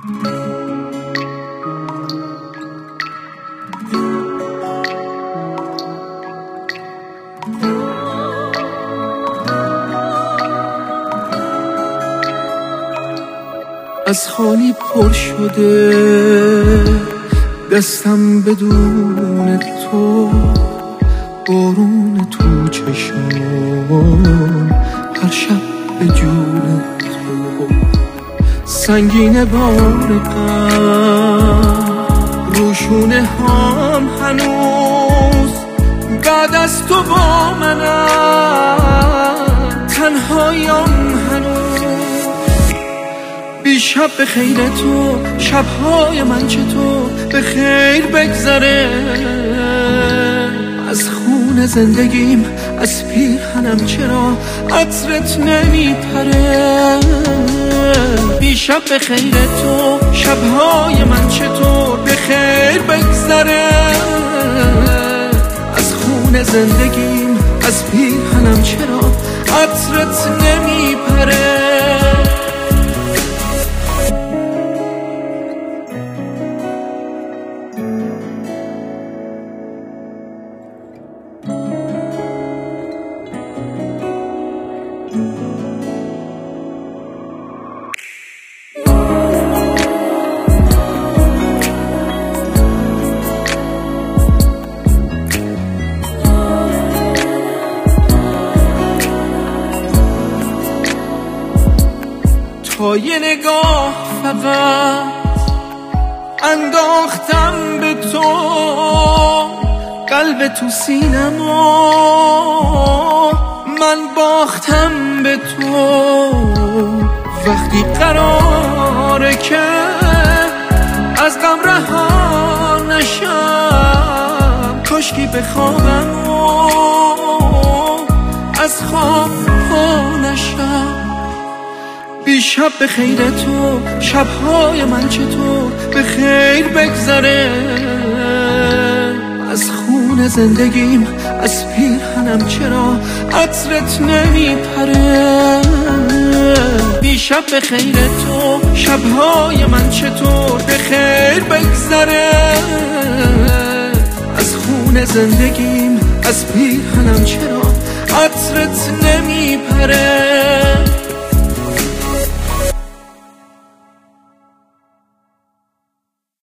از خالی پر شده دستم بدون تو، بارون تو چشم هر شب به جون تو، سنگین بار غم روشونه هم هنوز بعد از تو با منم، تنهایم هنوز. بیشب به خیر تو، شبهای من چطور به خیر بگذره، از خون زندگیم از پیرهنم چرا عطرت نمیپره. بیشب به خیر تو، شبهای من چطور به خیر بگذره، از خون زندگیم از پیرهنم چرا عطرت نمیپره. تا یه نگاه فقط انداختم به تو، قلب تو سینما من باختم به تو. وقتی قراره که از غم رها نشم، کاشکی بخوابم و از خواب پا نشم. بیشب به خیر تو، شبهای من چطور به خیر بگذره، از خون زندگیم از پیرهنم چرا عطرت نمیپره. بیشب به خیر تو، شبهای من چطور به خیر بگذره، از خون زندگیم از پیرهنم چرا عطرت نمیپره.